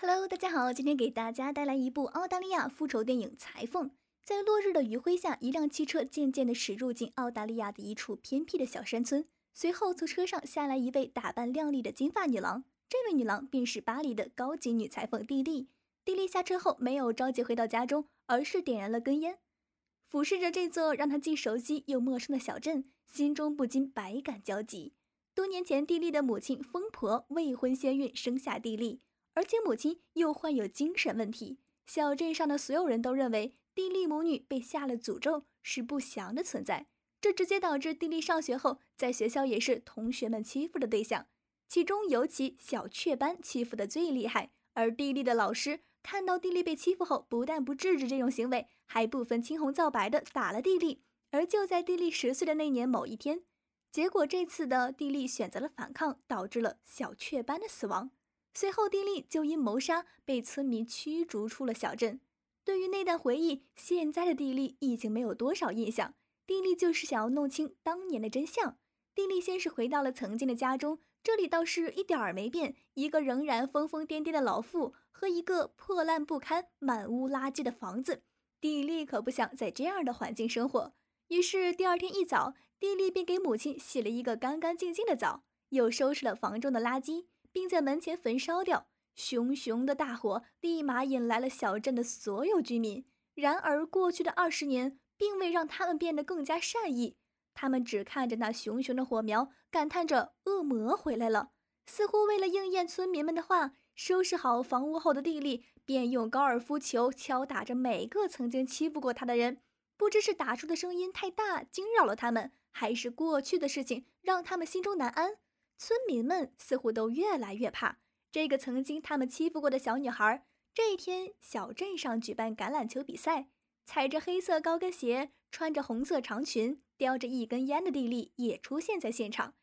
Hello，大家好，今天给大家带来一部澳大利亚复仇电影《裁缝》。在落日的余晖下，一辆汽车渐渐地驶入进澳大利亚的一处偏僻的小山村。随后，从车上下来一位打扮靓丽的金发女郎，这位女郎便是巴黎的高级女裁缝蒂莉。蒂莉下车后没有着急回到家中，而是点燃了根烟，俯视着这座让她既熟悉又陌生的小镇，心中不禁百感交集。多年前，蒂莉的母亲疯婆未婚先孕，生下蒂莉。而且母亲又患有精神问题，小镇上的所有人都认为蒂莉母女被下了诅咒，是不祥的存在。这直接导致蒂莉上学后，在学校也是同学们欺负的对象，其中尤其小雀斑欺负的最厉害。而蒂莉的老师看到蒂莉被欺负后，不但不制止这种行为，还不分青红皂白的打了蒂莉。而就在蒂莉10岁的那年某一天，结果这次的蒂莉选择了反抗，导致了小雀斑的死亡。随后，蒂莉就因谋杀被村民驱逐出了小镇。对于那段回忆，现在的蒂莉已经没有多少印象。蒂莉就是想要弄清当年的真相。蒂莉先是回到了曾经的家中，这里倒是一点儿没变，一个仍然疯疯癫癫的老妇和一个破烂不堪、满屋垃圾的房子。蒂莉可不想在这样的环境生活，于是第二天一早，蒂莉便给母亲洗了一个干干净净的澡，又收拾了房中的垃圾，并在门前焚烧掉。熊熊的大火立马引来了小镇的所有居民。然而过去的20年并未让他们变得更加善意，他们只看着那熊熊的火苗，感叹着恶魔回来了。似乎为了应验村民们的话，收拾好房屋后的蒂莉便用高尔夫球敲打着每个曾经欺负过他的人。不知是打出的声音太大惊扰了他们，还是过去的事情让他们心中难安。村民们似乎都越来越怕这个曾经他们欺负过的小女孩。这一天，小镇上举办橄榄球比赛，踩着黑色高跟鞋，穿着红色长裙，叼着一根烟的蒂莉也出现在现场。